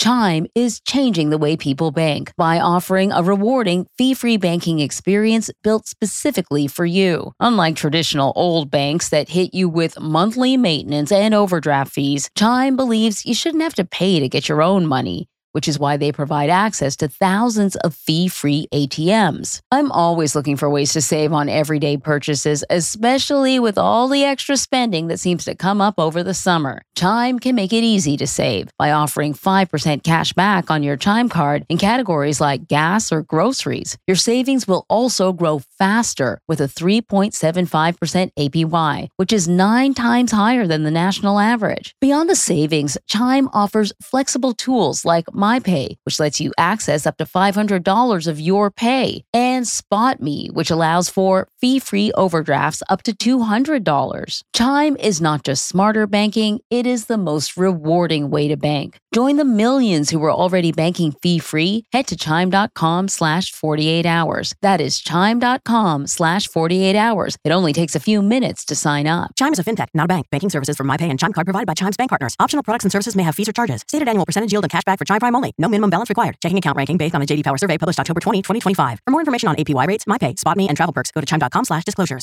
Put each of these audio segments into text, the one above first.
Chime is changing the way people bank by offering a rewarding, fee-free banking experience built specifically for you. Unlike traditional old banks that hit you with monthly maintenance and overdraft fees, Chime believes you shouldn't have to pay to get your own money, which is why they provide access to thousands of fee-free ATMs. I'm always looking for ways to save on everyday purchases, especially with all the extra spending that seems to come up over the summer. Chime can make it easy to save by offering 5% cash back on your Chime card in categories like gas or groceries. Your savings will also grow faster with a 3.75% APY, which is 9 times higher than the national average. Beyond the savings, Chime offers flexible tools like MyPay, which lets you access up to $500 of your pay, and SpotMe, which allows for fee-free overdrafts up to $200. Chime is not just smarter banking, it is the most rewarding way to bank. Join the millions who are already banking fee-free. Head to chime.com/48hours. That is chime.com/48hours. It only takes a few minutes to sign up. Chime is a fintech, not a bank. Banking services from MyPay and Chime Card provided by Chime's bank partners. Optional products and services may have fees or charges. Stated annual percentage yield and cashback for Chime Prime only. No minimum balance required. Checking account ranking based on a JD Power survey published October 20, 2025. For more information on APY rates, MyPay, SpotMe, and travel perks, go to chime.com/disclosures.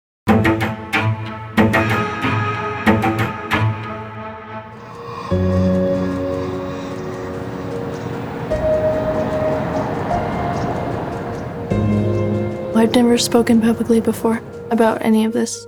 I've never spoken publicly before about any of this.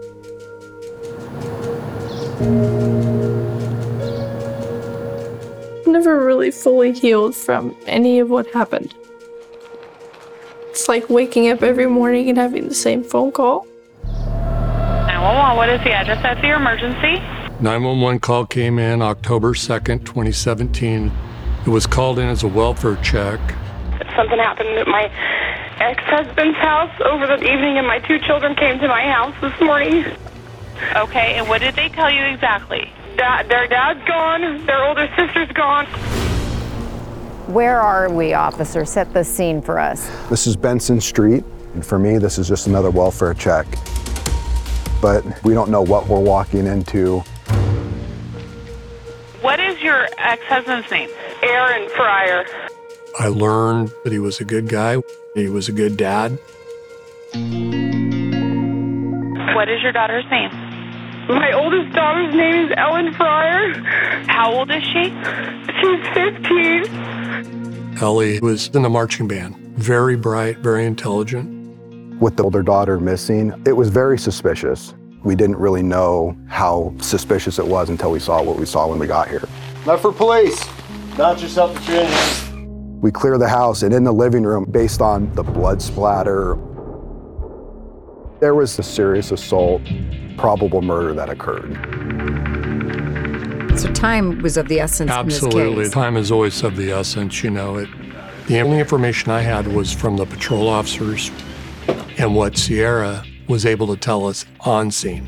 Never really fully healed from any of what happened. It's like waking up every morning and having the same phone call. 911, what is the address of your emergency? 911 call came in October 2nd, 2017. It was called in as a welfare check. Something happened at my ex-husband's house over the evening, and my 2 children came to my house this morning. Okay, and what did they tell you exactly? Their dad's gone, their older sister's gone. Where are we, officer? Set the scene for us. This is Benson Street, and for me, this is just another welfare check. But we don't know what we're walking into. What is your ex-husband's name? Aaron Fryer. I learned that he was a good guy. He was a good dad. What is your daughter's name? My oldest daughter's name is Ellen Fryer. How old is she? She's 15. Ellie was in the marching band. Very bright, very intelligent. With the older daughter missing, it was very suspicious. We didn't really know how suspicious it was until we saw what we saw when we got here. Not for police. Not yourself at your engine. We clear the house, and in the living room, based on the blood splatter, there was a serious assault, probable murder that occurred. So time was of the essence in this case. Absolutely. Time is always of the essence, you know. The only information I had was from the patrol officers and what Sierra was able to tell us on scene.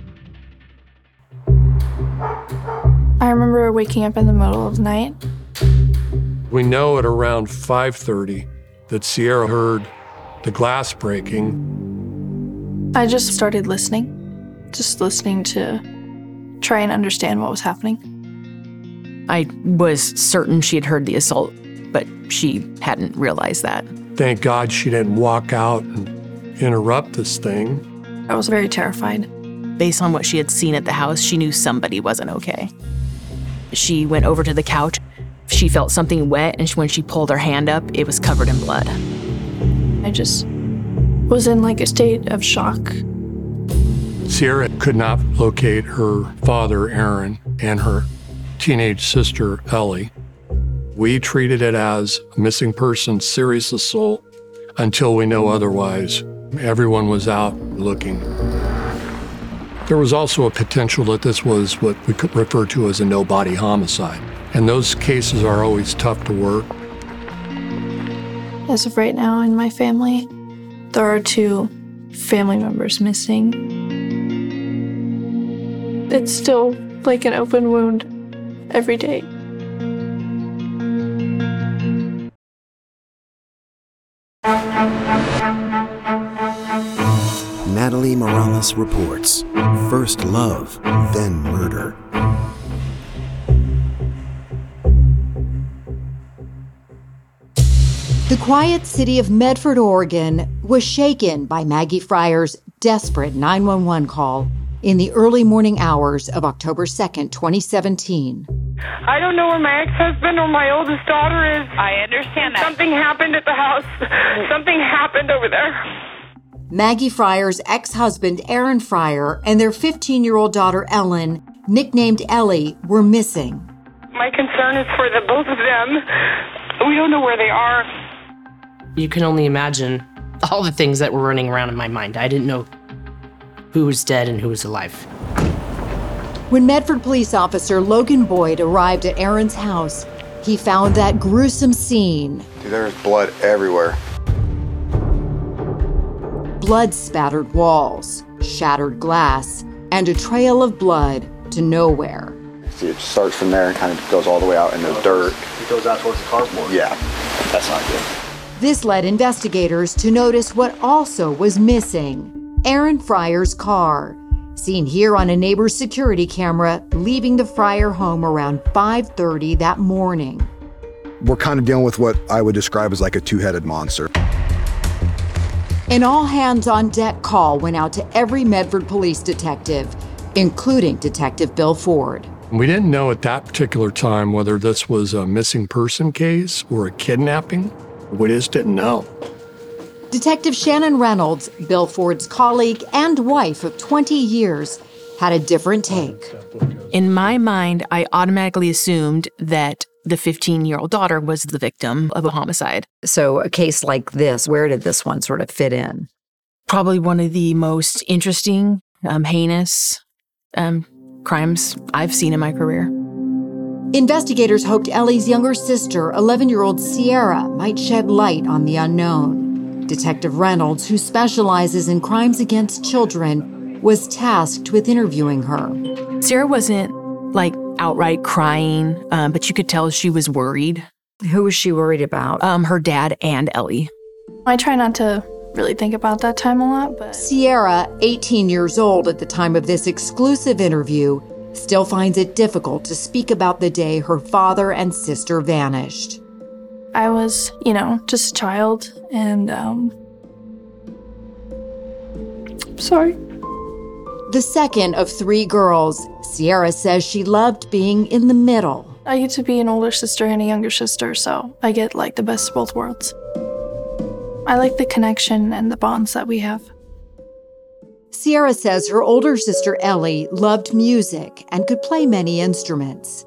I remember waking up in the middle of the night. We know at around 5:30 that Sierra heard the glass breaking. I just started listening to try and understand what was happening. I was certain she had heard the assault, but she hadn't realized that. Thank God she didn't walk out and interrupt this thing. I was very terrified. Based on what she had seen at the house, she knew somebody wasn't okay. She went over to the couch. She felt something wet, and when she pulled her hand up, it was covered in blood. I just was in like a state of shock. Sierra could not locate her father, Aaron, and her teenage sister, Ellie. We treated it as a missing person, serious assault, until we know otherwise. Everyone was out looking. There was also a potential that this was what we could refer to as a no-body homicide. And those cases are always tough to work. As of right now in my family, there are 2 family members missing. It's still like an open wound every day. Natalie Morales reports. First love, then murder. The quiet city of Medford, Oregon, was shaken by Maggie Fryer's desperate 911 call in the early morning hours of October 2nd, 2017. I don't know where my ex-husband or my oldest daughter is. I understand that. Something happened at the house. Something happened over there. Maggie Fryer's ex-husband, Aaron Fryer, and their 15-year-old daughter, Ellen, nicknamed Ellie, were missing. My concern is for the both of them. We don't know where they are. You can only imagine all the things that were running around in my mind. I didn't know who was dead and who was alive. When Medford police officer Logan Boyd arrived at Aaron's house, he found that gruesome scene. Dude, there was blood everywhere. Blood-spattered walls, shattered glass, and a trail of blood to nowhere. See, it starts from there and kind of goes all the way out in the dirt. It goes out towards the carport. Yeah, that's not good. This led investigators to notice what also was missing: Aaron Fryer's car, seen here on a neighbor's security camera leaving the Fryer home around 5:30 that morning. We're kind of dealing with what I would describe as like a two-headed monster. An all-hands-on-deck call went out to every Medford police detective, including Detective Bill Ford. We didn't know at that particular time whether this was a missing person case or a kidnapping. We just didn't know. Detective Shannon Reynolds, Bill Ford's colleague and wife of 20 years, had a different take. In my mind, I automatically assumed that the 15-year-old daughter was the victim of a homicide. So a case like this, where did this one sort of fit in? Probably one of the most interesting, heinous crimes I've seen in my career. Investigators hoped Ellie's younger sister, 11-year-old Sierra, might shed light on the unknown. Detective Reynolds, who specializes in crimes against children, was tasked with interviewing her. Sierra wasn't, outright crying, but you could tell she was worried. Who was she worried about? Her dad and Ellie. I try not to really think about that time a lot, but... Sierra, 18 years old at the time of this exclusive interview, still finds it difficult to speak about the day her father and sister vanished. I was, just a child, and, sorry. The second of three girls, Sierra says she loved being in the middle. I get to be an older sister and a younger sister, so I get, the best of both worlds. I like the connection and the bonds that we have. Sierra says her older sister Ellie loved music and could play many instruments.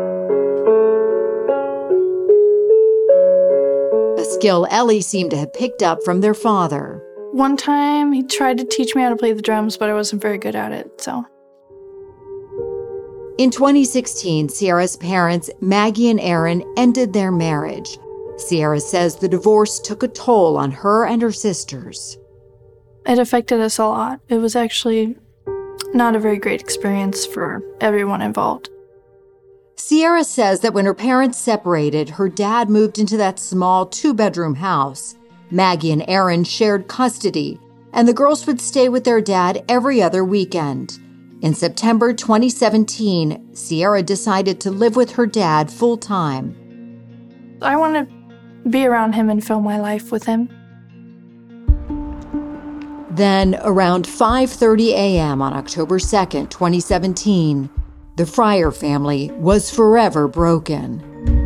A skill Ellie seemed to have picked up from their father. One time, he tried to teach me how to play the drums, but I wasn't very good at it, so. In 2016, Sierra's parents, Maggie and Aaron, ended their marriage. Sierra says the divorce took a toll on her and her sisters. It affected us a lot. It was actually not a very great experience for everyone involved. Sierra says that when her parents separated, her dad moved into that small 2-bedroom house. Maggie and Aaron shared custody, and the girls would stay with their dad every other weekend. In September 2017, Sierra decided to live with her dad full-time. I want to be around him and fill my life with him. Then, around 5:30 a.m. on October 2nd, 2017, the Fryer family was forever broken.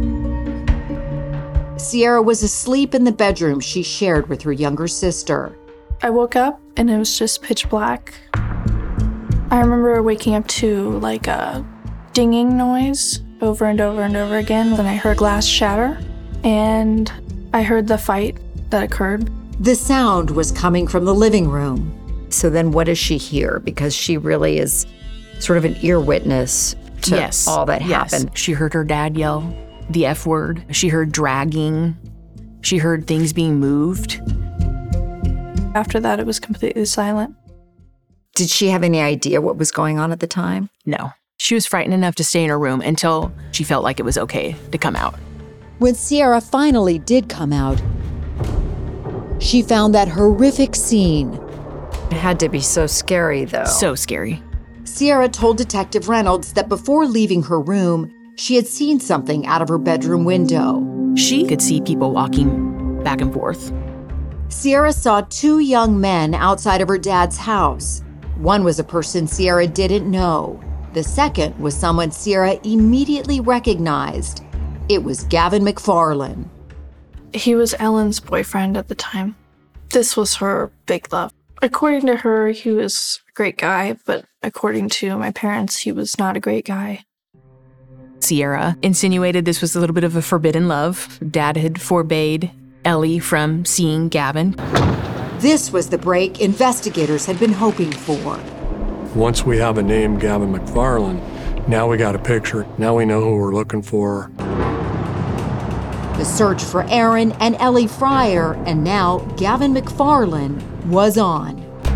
Sierra was asleep in the bedroom she shared with her younger sister. I woke up and it was just pitch black. I remember waking up to a dinging noise over and over and over again. Then I heard glass shatter and I heard the fight that occurred. The sound was coming from the living room. So then what does she hear? Because she really is sort of an ear witness to all that happened. She heard her dad yell the F word. She heard dragging. She heard things being moved. After that, it was completely silent. Did she have any idea what was going on at the time? No. She was frightened enough to stay in her room until she felt like it was okay to come out. When Sierra finally did come out, she found that horrific scene. It had to be so scary, though. So scary. Sierra told Detective Reynolds that before leaving her room, she had seen something out of her bedroom window. She could see people walking back and forth. Sierra saw 2 young men outside of her dad's house. One was a person Sierra didn't know. The second was someone Sierra immediately recognized. It was Gavin McFarland. He was Ellen's boyfriend at the time. This was her big love. According to her, he was a great guy, but according to my parents, he was not a great guy. Sierra insinuated this was a little bit of a forbidden love. Dad had forbade Ellie from seeing Gavin. This was the break investigators had been hoping for. Once we have a name, Gavin McFarland, now we got a picture. Now we know who we're looking for. The search for Aaron and Ellie Fryer, and now Gavin McFarland, was on.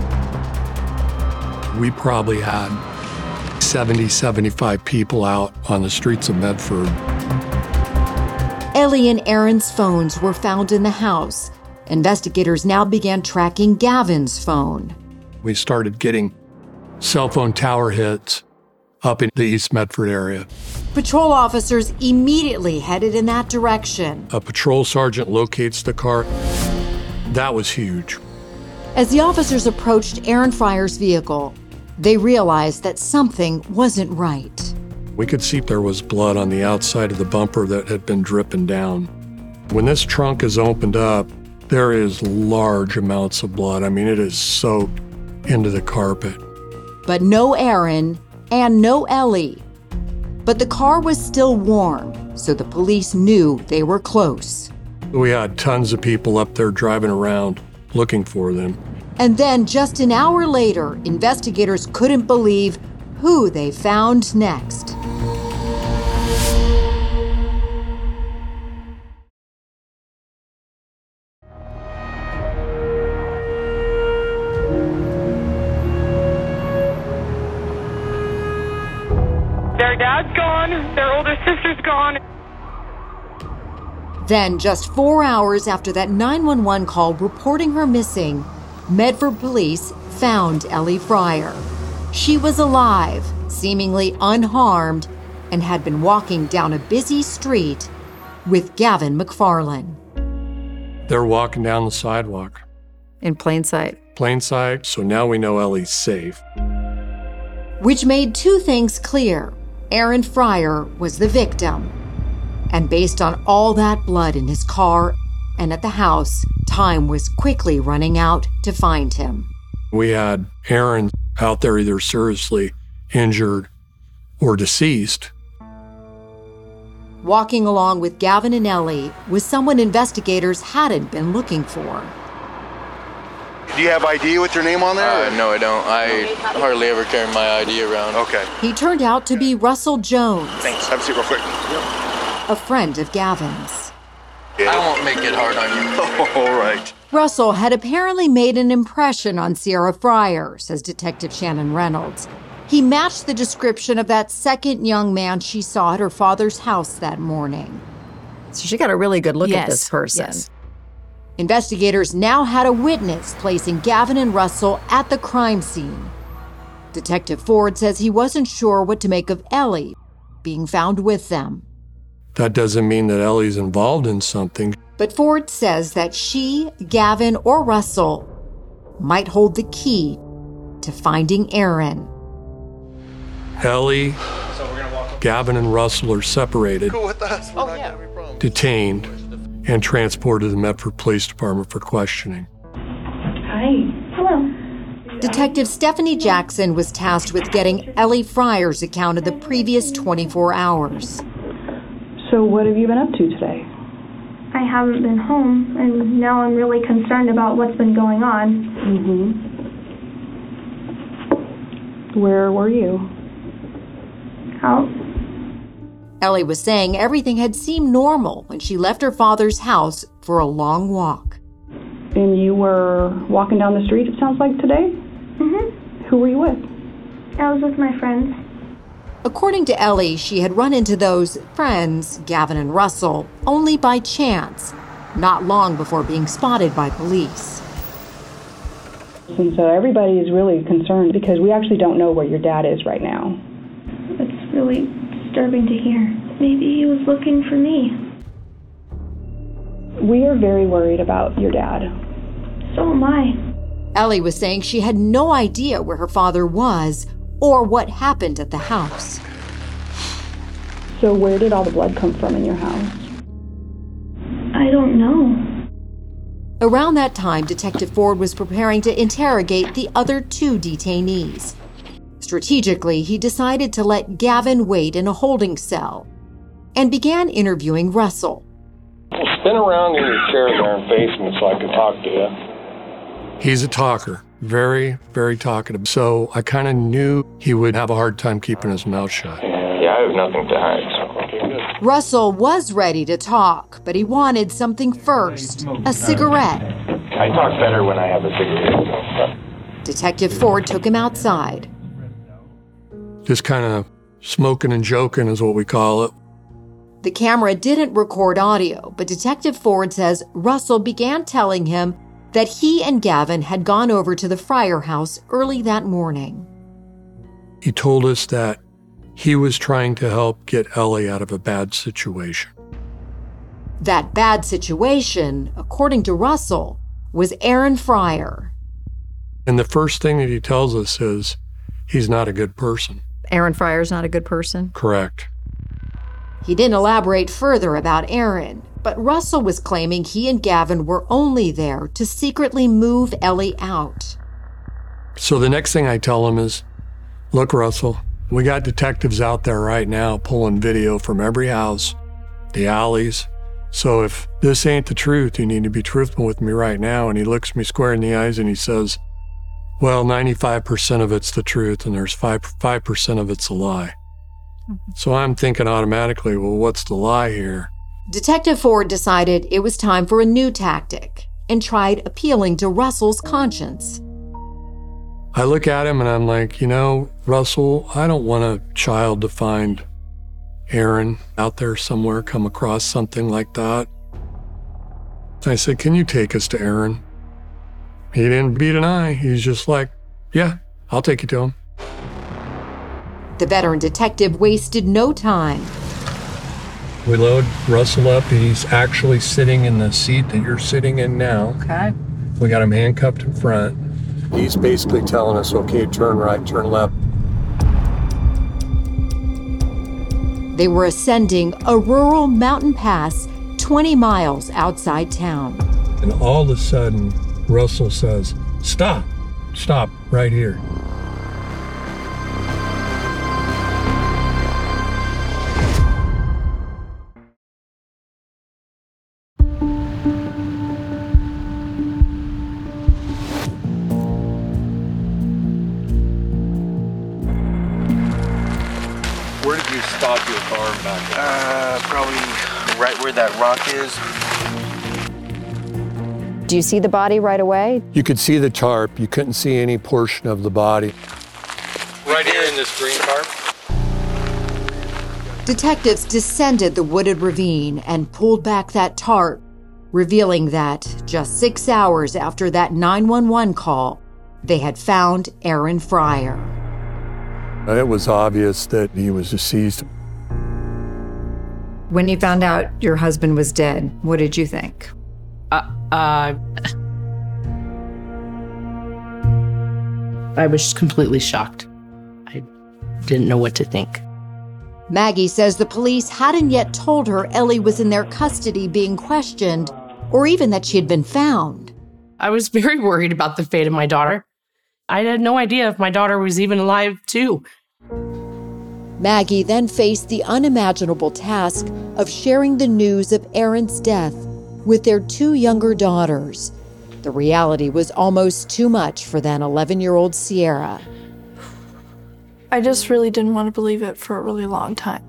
We probably had 70, 75 people out on the streets of Medford. Ellie and Aaron's phones were found in the house. Investigators now began tracking Gavin's phone. We started getting cell phone tower hits up in the East Medford area. Patrol officers immediately headed in that direction. A patrol sergeant locates the car. That was huge. As the officers approached Aaron Fryer's vehicle, they realized that something wasn't right. We could see there was blood on the outside of the bumper that had been dripping down. When this trunk is opened up, there is large amounts of blood. I mean, it is soaked into the carpet. But no Aaron and no Ellie. But the car was still warm, so the police knew they were close. We had tons of people up there driving around looking for them. And then just an hour later, investigators couldn't believe who they found next. Their dad's gone, their older sister's gone. Then, just 4 hours after that 911 call reporting her missing, Medford police found Ellie Fryer. She was alive, seemingly unharmed, and had been walking down a busy street with Gavin McFarland. They're walking down the sidewalk. In plain sight. Plain sight, so now we know Ellie's safe. Which made 2 things clear. Aaron Fryer was the victim. And based on all that blood in his car and at the house, time was quickly running out to find him. We had Aaron out there either seriously injured or deceased. Walking along with Gavin and Ellie was someone investigators hadn't been looking for. Do you have ID with your name on there? No, I don't. I hardly ever carry my ID around. Okay. He turned out to be Russell Jones. Thanks. Have a seat real quick. A friend of Gavin's. I won't make it hard on you. All right. Russell had apparently made an impression on Sierra Fryer, says Detective Shannon Reynolds. He matched the description of that second young man she saw at her father's house that morning. So she got a really good look at this person. Yes. Investigators now had a witness placing Gavin and Russell at the crime scene. Detective Ford says he wasn't sure what to make of Ellie being found with them. That doesn't mean that Ellie's involved in something. But Ford says that she, Gavin, or Russell might hold the key to finding Aaron. Ellie, Gavin, and Russell are separated, detained, and transported to the Medford Police Department for questioning. Hi. Hello. Detective Stephanie Jackson was tasked with getting Ellie Fryer's account of the previous 24 hours. So what have you been up to today? I haven't been home, and now I'm really concerned about what's been going on. Where were you? Out. Ellie was saying everything had seemed normal when she left her father's house for a long walk. And you were walking down the street, it sounds like, today? Who were you with? I was with my friends. According to Ellie, she had run into those friends, Gavin and Russell, only by chance, not long before being spotted by police. And so everybody is really concerned because we actually don't know where your dad is right now. It's really disturbing to hear. Maybe he was looking for me. We are very worried about your dad. So am I. Ellie was saying she had no idea where her father was or what happened at the house. So where did all the blood come from in your house? I don't know. Around that time, Detective Ford was preparing to interrogate the other 2 detainees. Strategically, he decided to let Gavin wait in a holding cell and began interviewing Russell. Well, spin around in your chair there and face me so I can talk to you. He's a talker, very, very talkative. So I kind of knew he would have a hard time keeping his mouth shut. Yeah, I have nothing to hide. So. Okay, good. Russell was ready to talk, but he wanted something first, a cigarette. I talk better when I have a cigarette. Detective Ford took him outside. Just kind of smoking and joking is what we call it. The camera didn't record audio, but Detective Ford says Russell began telling him that he and Gavin had gone over to the Fryer house early that morning. He told us that he was trying to help get Ellie out of a bad situation. That bad situation, according to Russell, was Aaron Fryer. And the first thing that he tells us is he's not a good person. Aaron Fryer's not a good person? Correct. He didn't elaborate further about Aaron, but Russell was claiming he and Gavin were only there to secretly move Ellie out. So the next thing I tell him is, look, Russell, we got detectives out there right now pulling video from every house, the alleys. So if this ain't the truth, you need to be truthful with me right now. And he looks me square in the eyes and he says, well, 95% of it's the truth and there's 5% of it's a lie. So I'm thinking automatically, well, what's the lie here? Detective Ford decided it was time for a new tactic and tried appealing to Russell's conscience. I look at him and I'm like, you know, Russell, I don't want a child to find Aaron out there somewhere, come across something like that. I said, can you take us to Aaron? He didn't beat an eye. He's just like, yeah, I'll take you to him. The veteran detective wasted no time. We load Russell up. He's actually sitting in the seat that you're sitting in now. Okay. We got him handcuffed in front. He's basically telling us, okay, turn right, turn left. They were ascending a rural mountain pass 20 miles outside town. And all of a sudden, Russell says, stop right here. Where did you stop your car back there? Probably right where that rock is. Do you see the body right away? You could see the tarp. You couldn't see any portion of the body. Right here in this green tarp? Detectives descended the wooded ravine and pulled back that tarp, revealing that just 6 hours after that 911 call, they had found Aaron Fryer. It was obvious that he was deceased. When you found out your husband was dead, what did you think? I was completely shocked. I didn't know what to think. Maggie says the police hadn't yet told her Ellie was in their custody being questioned, or even that she had been found. I was very worried about the fate of my daughter. I had no idea if my daughter was even alive, too. Maggie then faced the unimaginable task of sharing the news of Aaron's death with their 2 younger daughters. The reality was almost too much for then 11-year-old Sierra. I just really didn't want to believe it for a really long time.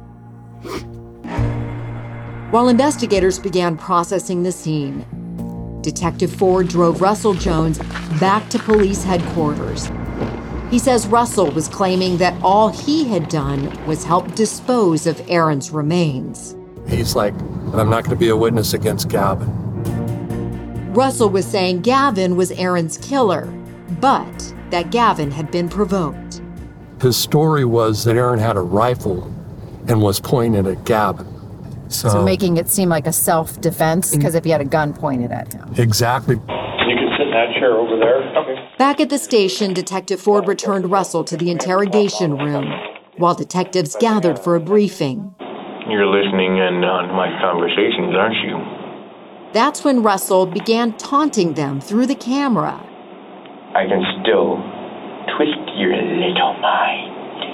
While investigators began processing the scene, Detective Ford drove Russell Jones back to police headquarters. He says Russell was claiming that all he had done was help dispose of Aaron's remains. He's like, I'm not going to be a witness against Gavin. Russell was saying Gavin was Aaron's killer, but that Gavin had been provoked. His story was that Aaron had a rifle and was pointing at Gavin. So making it seem like a self-defense, because if he had a gun pointed at him. Exactly. You can sit in that chair over there. Okay. Back at the station, Detective Ford returned Russell to the interrogation room while detectives gathered for a briefing. You're listening in on my conversations, aren't you? That's when Russell began taunting them through the camera. I can still twist your little mind.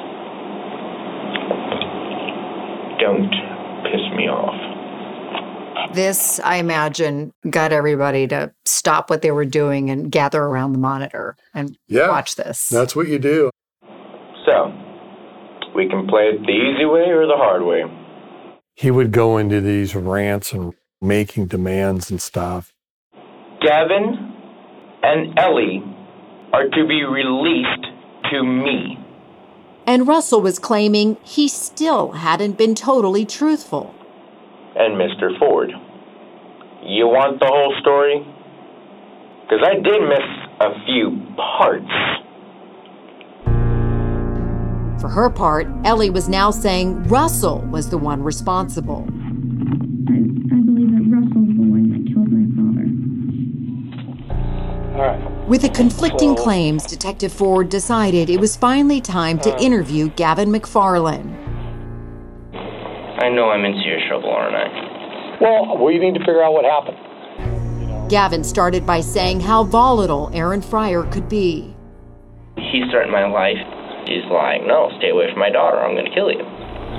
Don't piss me off. This, I imagine, got everybody to stop what they were doing and gather around the monitor and watch this. That's what you do. So, we can play it the easy way or the hard way. He would go into these rants and making demands and stuff. Gavin and Ellie are to be released to me. And Russell was claiming he still hadn't been totally truthful. And Mr. Ford, you want the whole story? Because I did miss a few parts. For her part, Ellie was now saying Russell was the one responsible. I believe that Russell's the one that killed my father. All right. With the conflicting claims, Detective Ford decided it was finally time to interview Gavin McFarland. I know I'm in serious trouble, aren't I? Well, we need to figure out what happened. Gavin started by saying how volatile Aaron Fryer could be. He's threatened my life. He's lying. No, stay away from my daughter. I'm going to kill you.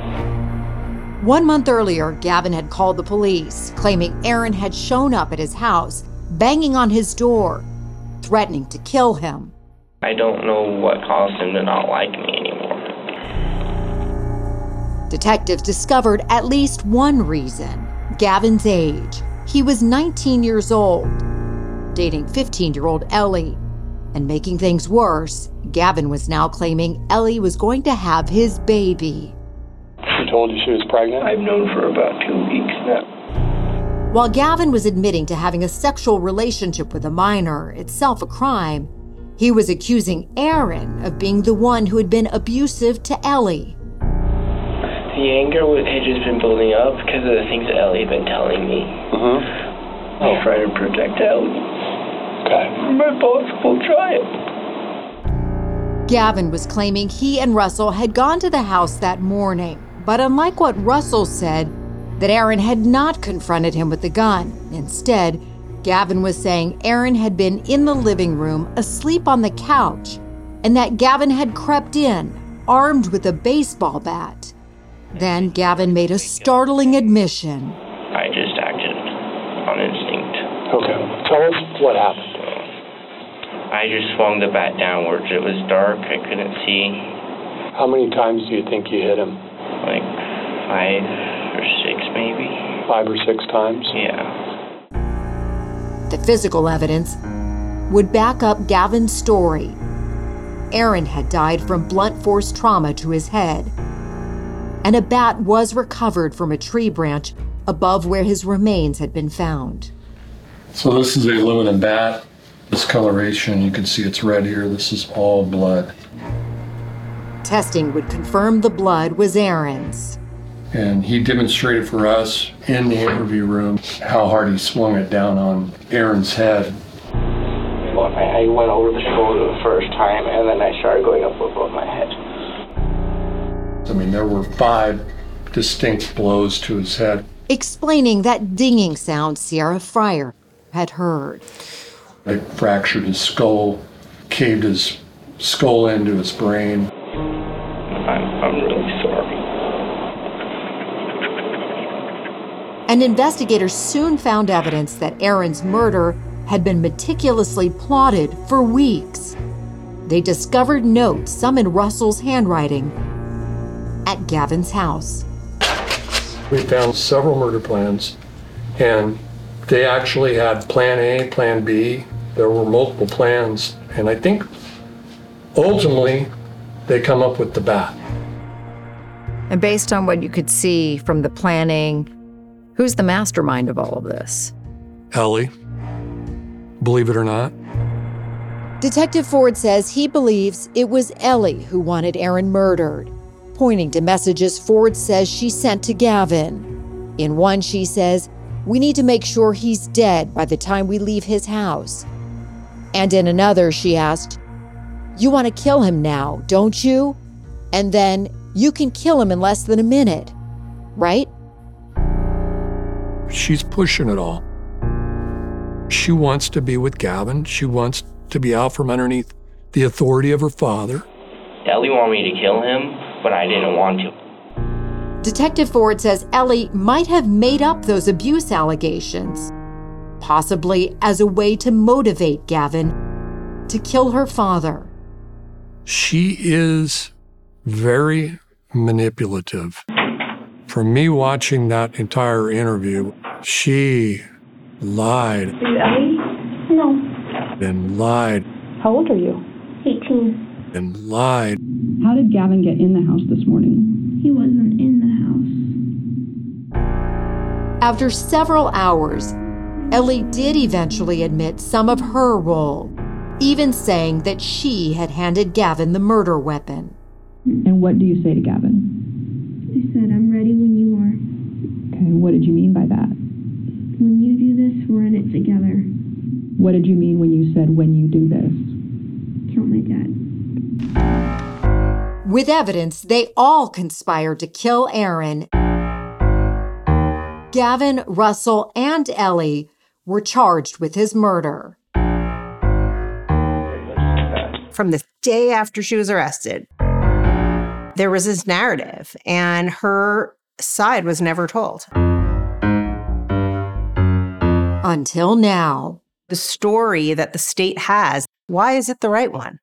1 month earlier, Gavin had called the police, claiming Aaron had shown up at his house, banging on his door, threatening to kill him. I don't know what caused him to not like me anymore. Detectives discovered at least one reason: Gavin's age. He was 19 years old, dating 15-year-old Ellie. And making things worse, Gavin was now claiming Ellie was going to have his baby. She told you she was pregnant? I've known for about 2 weeks now. While Gavin was admitting to having a sexual relationship with a minor, itself a crime, he was accusing Aaron of being the one who had been abusive to Ellie. The anger had just been building up because of the things that Ellie had been telling me. I was trying to protect Ellie. Okay. My possible trial. Gavin was claiming he and Russell had gone to the house that morning, but unlike what Russell said, that Aaron had not confronted him with the gun. Instead, Gavin was saying Aaron had been in the living room asleep on the couch, and that Gavin had crept in, armed with a baseball bat. Then Gavin made a startling admission. I just acted on instinct. Okay. Tell us what happened. I just swung the bat downwards. It was dark. I couldn't see. How many times do you think you hit him? Like 5 or 6 maybe. 5 or 6 times? Yeah. The physical evidence would back up Gavin's story. Aaron had died from blunt force trauma to his head, and a bat was recovered from a tree branch above where his remains had been found. So this is the aluminum bat. Discoloration, you can see it's red here. This is all blood. Testing would confirm the blood was Aaron's. And he demonstrated for us in the interview room how hard he swung it down on Aaron's head. I went over the shoulder the first time, and then I started going up above my head. I mean, there were 5 distinct blows to his head. Explaining that dinging sound Sierra Fryer had heard. They fractured his skull, caved his skull into his brain. I'm really sorry. And investigators soon found evidence that Aaron's murder had been meticulously plotted for weeks. They discovered notes, some in Russell's handwriting, at Gavin's house. We found several murder plans, and they actually had plan A, plan B. There were multiple plans, and I think ultimately they come up with the bat. And based on what you could see from the planning, who's the mastermind of all of this? Ellie, believe it or not. Detective Ford says he believes it was Ellie who wanted Aaron murdered, pointing to messages Ford says she sent to Gavin. In one, she says, "We need to make sure he's dead by the time we leave his house." And in another, she asked, "You want to kill him now, don't you? And then you can kill him in less than a minute, right?" She's pushing it all. She wants to be with Gavin. She wants to be out from underneath the authority of her father. Ellie wanted me to kill him, but I didn't want to. Detective Ford says Ellie might have made up those abuse allegations, possibly as a way to motivate Gavin to kill her father. She is very manipulative. For me watching that entire interview, she lied. Are you Ellie? No. And lied. How old are you? 18. And lied. How did Gavin get in the house this morning? He wasn't in the house. After several hours, Ellie did eventually admit some of her role, even saying that she had handed Gavin the murder weapon. And what do you say to Gavin? I said, "I'm ready when you are." Okay, what did you mean by that? When you do this, we're in it together. What did you mean when you said, "when you do this"? Kill my dad. With evidence, they all conspired to kill Aaron. Gavin, Russell, and Ellie were charged with his murder. From the day after she was arrested, there was this narrative, and her side was never told. Until now. The story that the state has, why is it the right one?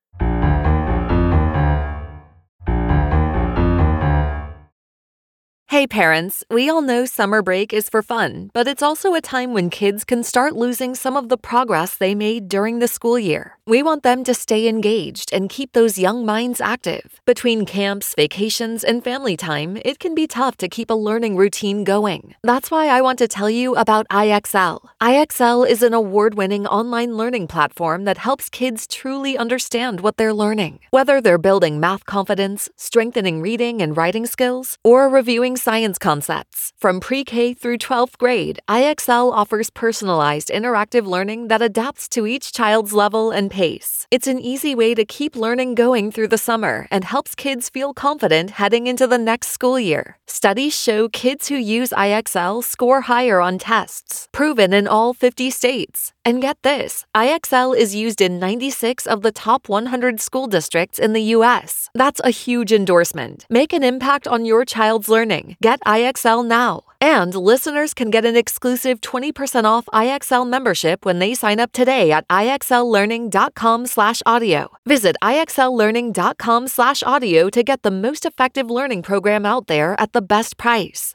Hey parents, we all know summer break is for fun, but it's also a time when kids can start losing some of the progress they made during the school year. We want them to stay engaged and keep those young minds active. Between camps, vacations, and family time, it can be tough to keep a learning routine going. That's why I want to tell you about IXL. IXL is an award-winning online learning platform that helps kids truly understand what they're learning. Whether they're building math confidence, strengthening reading and writing skills, or reviewing science concepts. From pre-K through 12th grade, IXL offers personalized interactive learning that adapts to each child's level and pace. It's an easy way to keep learning going through the summer and helps kids feel confident heading into the next school year. Studies show kids who use IXL score higher on tests, proven in all 50 states. And get this, IXL is used in 96 of the top 100 school districts in the U.S. That's a huge endorsement. Make an impact on your child's learning. Get IXL now. And listeners can get an exclusive 20% off IXL membership when they sign up today at IXLlearning.com/audio. Visit IXLlearning.com/audio to get the most effective learning program out there at the best price.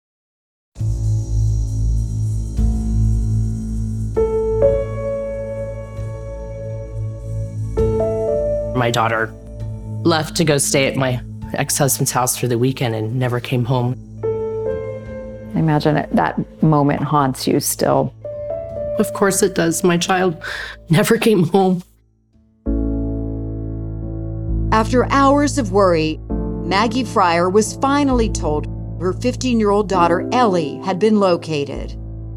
My daughter left to go stay at my ex-husband's house for the weekend and never came home. I imagine that moment haunts you still. Of course it does. My child never came home. After hours of worry, Maggie Fryer was finally told her 15-year-old daughter Ellie had been located.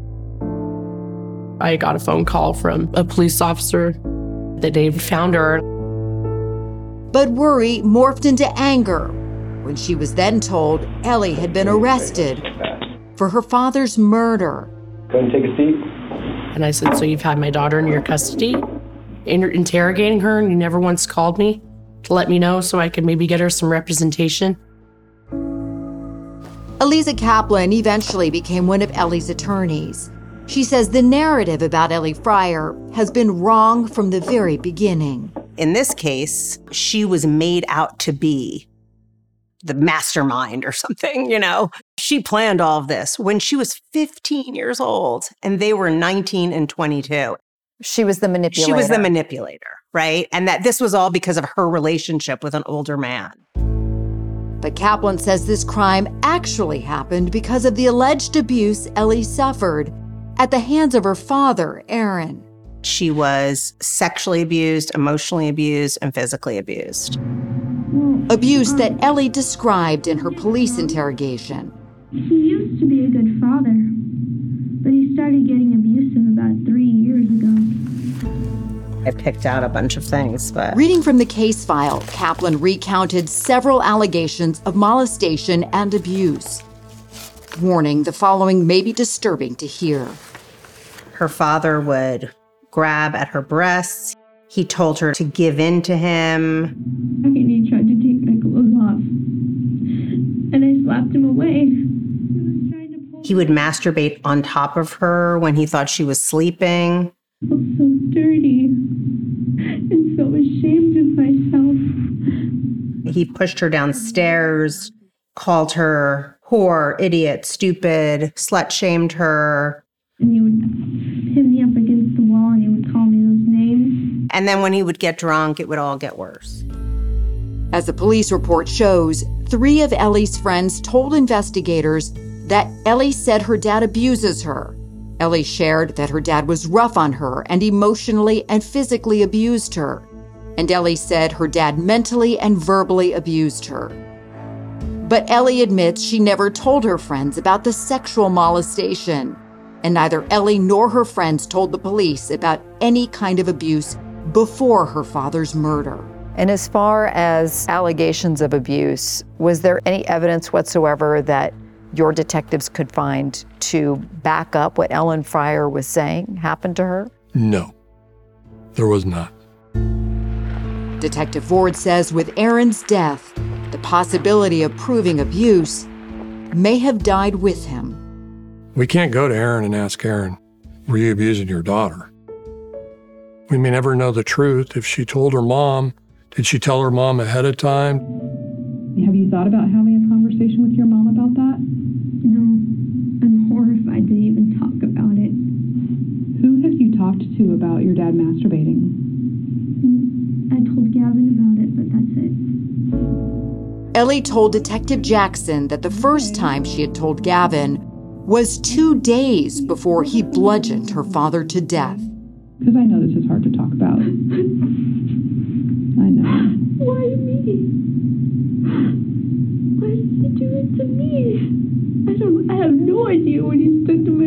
I got a phone call from a police officer that they found her. But worry morphed into anger when she was then told Ellie had been arrested for her father's murder. Go ahead and take a seat. And I said, "So you've had my daughter in your custody, interrogating her, and you never once called me to let me know so I could maybe get her some representation?" Eliza Kaplan eventually became one of Ellie's attorneys. She says the narrative about Ellie Fryer has been wrong from the very beginning. In this case, she was made out to be the mastermind or something, you know. She planned all of this when she was 15 years old and they were 19 and 22. She was the manipulator. She was the manipulator, right? And that this was all because of her relationship with an older man. But Kaplan says this crime actually happened because of the alleged abuse Ellie suffered at the hands of her father, Aaron. She was sexually abused, emotionally abused, and physically abused. Abuse that Ellie described in her police interrogation. He used to be a good father. He started getting abusive about 3 years ago. I picked out a bunch of things, but... Reading from the case file, Kaplan recounted several allegations of molestation and abuse. Warning, the following may be disturbing to hear. Her father would grab at her breasts. He told her to give in to him. And he tried to take my clothes off. And I slapped him away. He would masturbate on top of her when he thought she was sleeping. I felt so dirty and so ashamed of myself. He pushed her downstairs, called her whore, idiot, stupid, slut-shamed her. And he would pin me up against the wall and he would call me those names. And then when he would get drunk, it would all get worse. As the police report shows, 3 of Ellie's friends told investigators that Ellie said her dad abuses her. Ellie shared that her dad was rough on her and emotionally and physically abused her. And Ellie said her dad mentally and verbally abused her. But Ellie admits she never told her friends about the sexual molestation. And neither Ellie nor her friends told the police about any kind of abuse before her father's murder. And as far as allegations of abuse, was there any evidence whatsoever that your detectives could find to back up what Ellen Fryer was saying happened to her? No, there was not. Detective Ford says with Aaron's death, the possibility of proving abuse may have died with him. We can't go to Aaron and ask Aaron, were you abusing your daughter? We may never know the truth. If she told her mom, did she tell her mom ahead of time? Have you thought about having a conversation with your mom about that? No, I'm horrified to even talk about it. Who have you talked to about your dad masturbating? I told Gavin about it, but that's it. Ellie told Detective Jackson that the first time she had told Gavin was 2 days before he bludgeoned her father to death. Because I know this is hard to talk about. I know. Why me? Why did he do it to me? I have no idea what he's done to my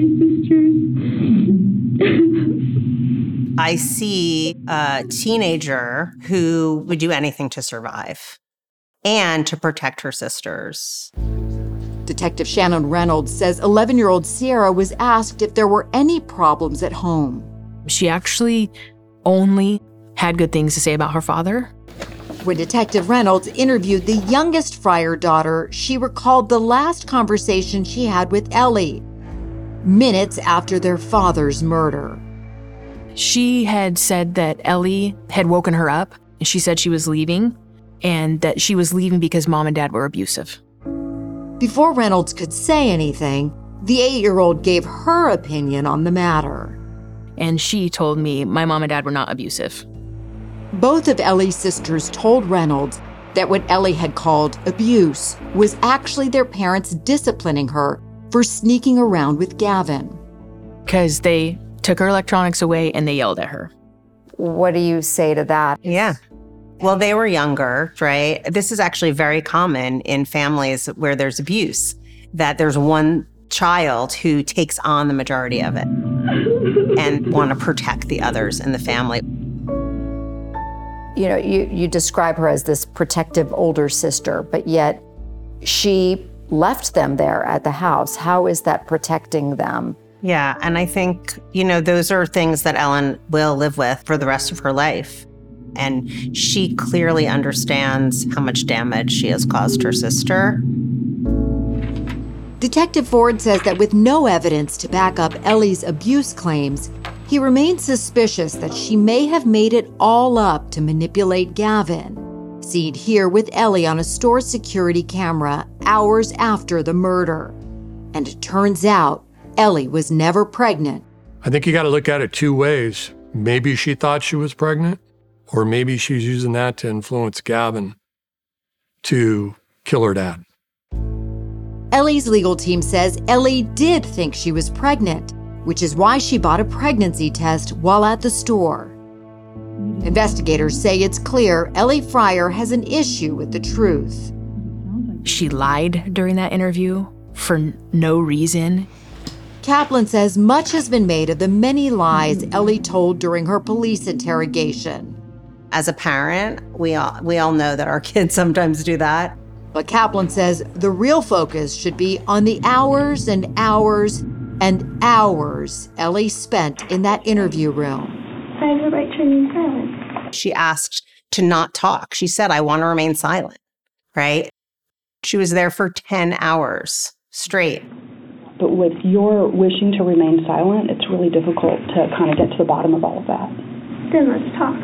sisters. I see a teenager who would do anything to survive and to protect her sisters. Detective Shannon Reynolds says 11-year-old Sierra was asked if there were any problems at home. She actually only had good things to say about her father. When Detective Reynolds interviewed the youngest Fryer daughter, she recalled the last conversation she had with Ellie, minutes after their father's murder. She had said that Ellie had woken her up, and she said she was leaving, and that she was leaving because mom and dad were abusive. Before Reynolds could say anything, the 8-year-old gave her opinion on the matter. And she told me my mom and dad were not abusive. Both of Ellie's sisters told Reynolds that what Ellie had called abuse was actually their parents disciplining her for sneaking around with Gavin. Because they took her electronics away and they yelled at her. What do you say to that? Yeah. Well, they were younger, right? This is actually very common in families where there's abuse, that there's one child who takes on the majority of it and want to protect the others in the family. You know, you describe her as this protective older sister, but yet she left them there at the house. How is that protecting them? Yeah, and I think, you know, those are things that Ellen will live with for the rest of her life. And she clearly understands how much damage she has caused her sister. Detective Ford says that with no evidence to back up Ellie's abuse claims, he remains suspicious that she may have made it all up to manipulate Gavin, seen here with Ellie on a store security camera hours after the murder. And it turns out Ellie was never pregnant. I think you got to look at it 2 ways. Maybe she thought she was pregnant, or maybe she's using that to influence Gavin to kill her dad. Ellie's legal team says Ellie did think she was pregnant, which is why she bought a pregnancy test while at the store. Investigators say it's clear Ellie Fryer has an issue with the truth. She lied during that interview for no reason. Kaplan says much has been made of the many lies Ellie told during her police interrogation. As a parent, we all know that our kids sometimes do that. But Kaplan says the real focus should be on the hours and hours and hours Ellie spent in that interview room. I have the right to remain silent. She asked to not talk. She said, I want to remain silent, right? She was there for 10 hours straight. But with your wishing to remain silent, it's really difficult to kind of get to the bottom of all of that. Then let's talk.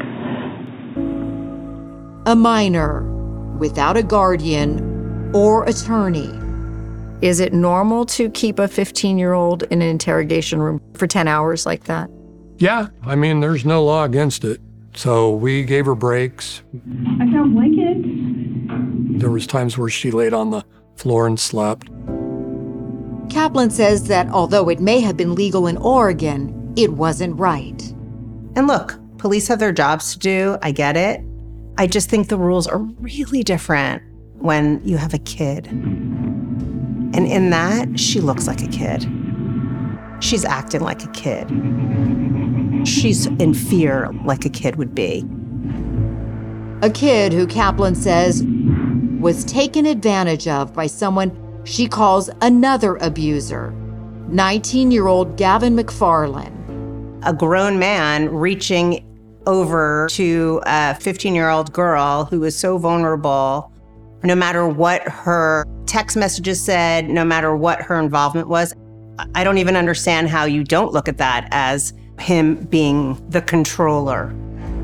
A minor without a guardian or attorney. Is it normal to keep a 15-year-old in an interrogation room for 10 hours like that? Yeah, I mean, there's no law against it. So we gave her breaks. I found blankets. There was times where she laid on the floor and slept. Kaplan says that although it may have been legal in Oregon, it wasn't right. And look, police have their jobs to do. I get it. I just think the rules are really different when you have a kid. And in that, she looks like a kid. She's acting like a kid. She's in fear like a kid would be. A kid who Kaplan says was taken advantage of by someone she calls another abuser, 19-year-old Gavin McFarland. A grown man reaching over to a 15-year-old girl who was so vulnerable, no matter what her text messages said, no matter what her involvement was. I don't even understand how you don't look at that as him being the controller.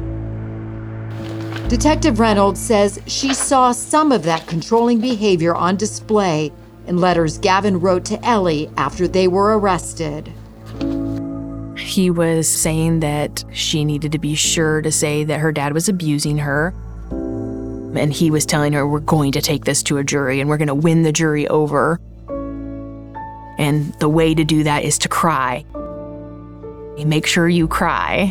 Detective Reynolds says she saw some of that controlling behavior on display in letters Gavin wrote to Ellie after they were arrested. He was saying that she needed to be sure to say that her dad was abusing her. And he was telling her, we're going to take this to a jury and we're going to win the jury over. And the way to do that is to cry. Make sure you cry.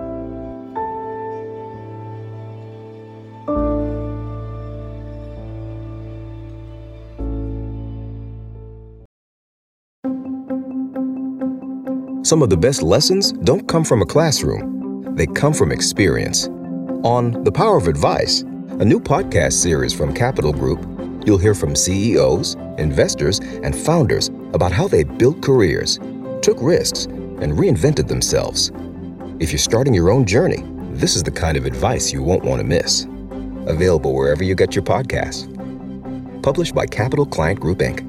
Some of the best lessons don't come from a classroom. They come from experience. On The Power of Advice, a new podcast series from Capital Group, you'll hear from CEOs, investors, and founders about how they built careers, took risks, and reinvented themselves. If you're starting your own journey, this is the kind of advice you won't want to miss. Available wherever you get your podcasts. Published by Capital Client Group, Inc.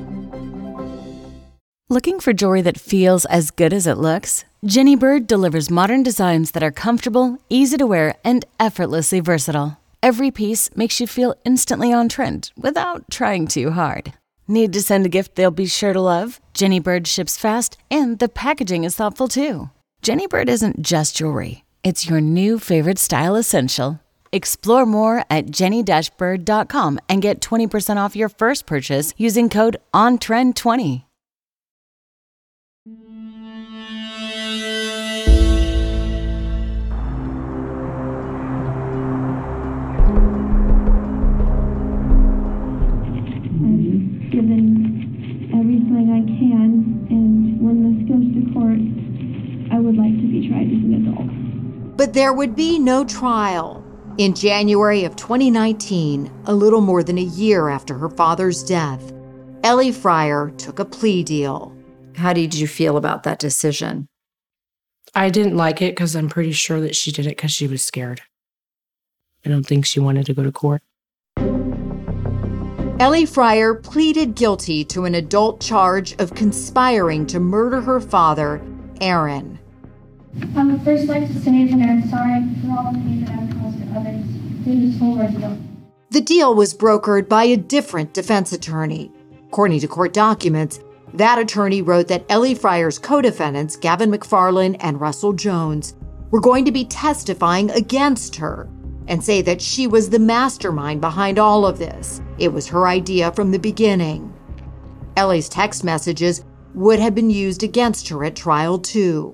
Looking for jewelry that feels as good as it looks? Jenny Bird delivers modern designs that are comfortable, easy to wear, and effortlessly versatile. Every piece makes you feel instantly on trend without trying too hard. Need to send a gift they'll be sure to love? Jenny Bird ships fast, and the packaging is thoughtful too. Jenny Bird isn't just jewelry. It's your new favorite style essential. Explore more at jenny-bird.com and get 20% off your first purchase using code ONTREND20. Given everything I can, and when this goes to court, I would like to be tried as an adult. But there would be no trial. In January of 2019, a little more than a year after her father's death, Ellie Fryer took a plea deal. How did you feel about that decision? I didn't like it because I'm pretty sure that she did it because she was scared. I don't think she wanted to go to court. Ellie Fryer pleaded guilty to an adult charge of conspiring to murder her father, Aaron. I would first like to say that I'm sorry for all the pain that I've caused to others through this whole ordeal. The deal was brokered by a different defense attorney. According to court documents, that attorney wrote that Ellie Fryer's co-defendants, Gavin McFarland and Russell Jones, were going to be testifying against her and say that she was the mastermind behind all of this. It was her idea from the beginning. Ellie's text messages would have been used against her at trial, too.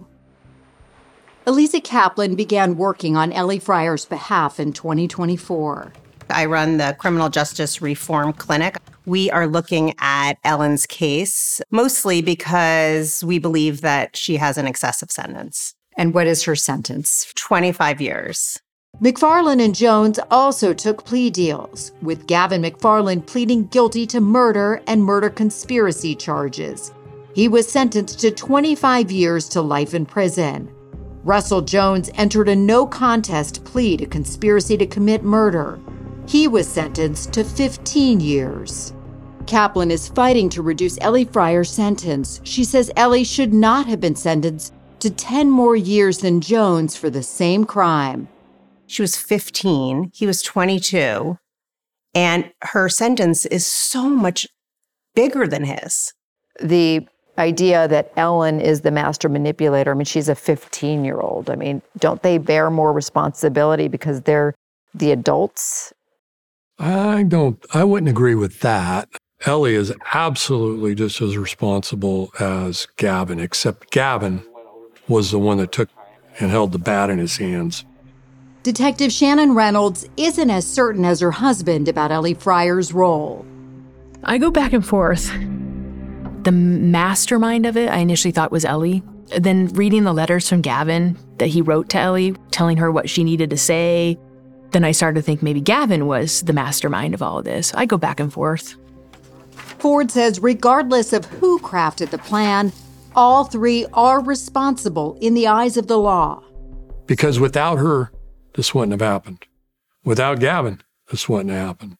Elisa Kaplan began working on Ellie Fryer's behalf in 2024. I run the Criminal Justice Reform Clinic. We are looking at Ellen's case, mostly because we believe that she has an excessive sentence. And what is her sentence? 25 years. McFarland and Jones also took plea deals, with Gavin McFarland pleading guilty to murder and murder conspiracy charges. He was sentenced to 25 years to life in prison. Russell Jones entered a no-contest plea to conspiracy to commit murder. He was sentenced to 15 years. Kaplan is fighting to reduce Ellie Fryer's sentence. She says Ellie should not have been sentenced to 10 more years than Jones for the same crime. She was 15, he was 22, and her sentence is so much bigger than his. The idea that Ellen is the master manipulator, I mean, she's a 15-year-old. I mean, don't they bear more responsibility because they're the adults? I wouldn't agree with that. Ellie is absolutely just as responsible as Gavin, except Gavin was the one that took and held the bat in his hands. Detective Shannon Reynolds isn't as certain as her husband about Ellie Fryer's role. I go back and forth. The mastermind of it, I initially thought was Ellie. Then reading the letters from Gavin that he wrote to Ellie, telling her what she needed to say, then I started to think maybe Gavin was the mastermind of all of this. I go back and forth. Ford says regardless of who crafted the plan, all three are responsible in the eyes of the law. Because without her, this wouldn't have happened. Without Gavin, this wouldn't have happened.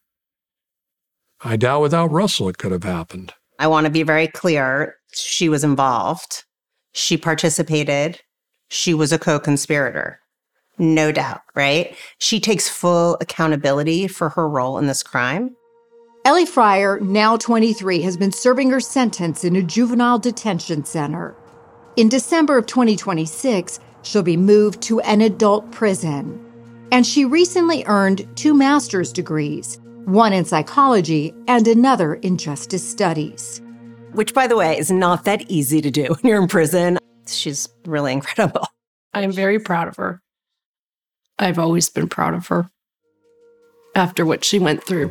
I doubt without Russell it could have happened. I want to be very clear. She was involved. She participated. She was a co-conspirator. No doubt, right? She takes full accountability for her role in this crime. Ellie Fryer, now 23, has been serving her sentence in a juvenile detention center. In December of 2026, she'll be moved to an adult prison. And she recently earned 2 master's degrees, one in psychology and another in justice studies. Which, by the way, is not that easy to do when you're in prison. She's really incredible. I'm very proud of her. I've always been proud of her after what she went through.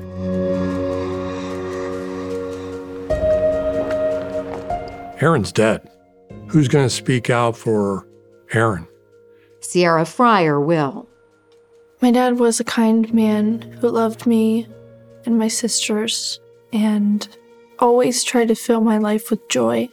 Aaron's dead. Who's going to speak out for Aaron? Sierra Fryer will. My dad was a kind man who loved me and my sisters and always tried to fill my life with joy.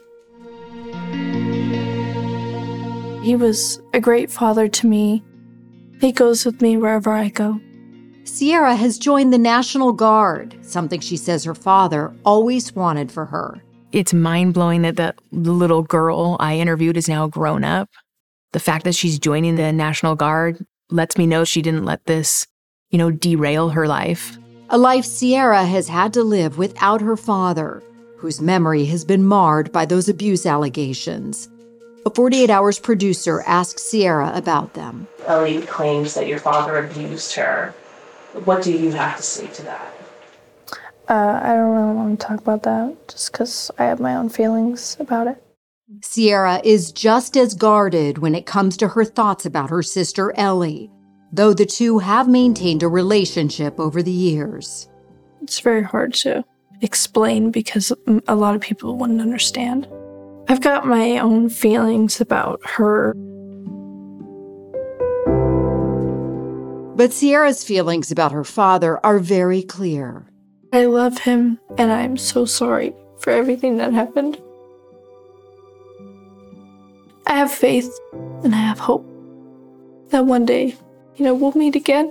He was a great father to me. He goes with me wherever I go. Sierra has joined the National Guard, something she says her father always wanted for her. It's mind-blowing that the little girl I interviewed is now grown up. The fact that she's joining the National Guard lets me know she didn't let this, derail her life. A life Sierra has had to live without her father, whose memory has been marred by those abuse allegations. A 48 Hours producer asked Sierra about them. Ellie claims that your father abused her. What do you have to say to that? I don't really want to talk about that just because I have my own feelings about it. Sierra is just as guarded when it comes to her thoughts about her sister Ellie, though the two have maintained a relationship over the years. It's very hard to explain because a lot of people wouldn't understand. I've got my own feelings about her. But Sierra's feelings about her father are very clear. I love him, and I'm so sorry for everything that happened. I have faith, and I have hope that one day, we'll meet again.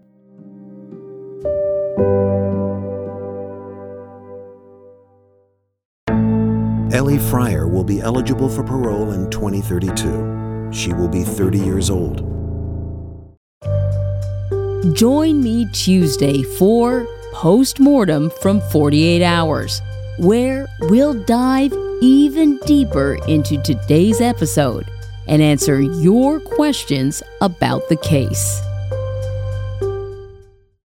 Ellie Fryer will be eligible for parole in 2032. She will be 30 years old. Join me Tuesday for Postmortem from 48 Hours, where we'll dive even deeper into today's episode and answer your questions about the case.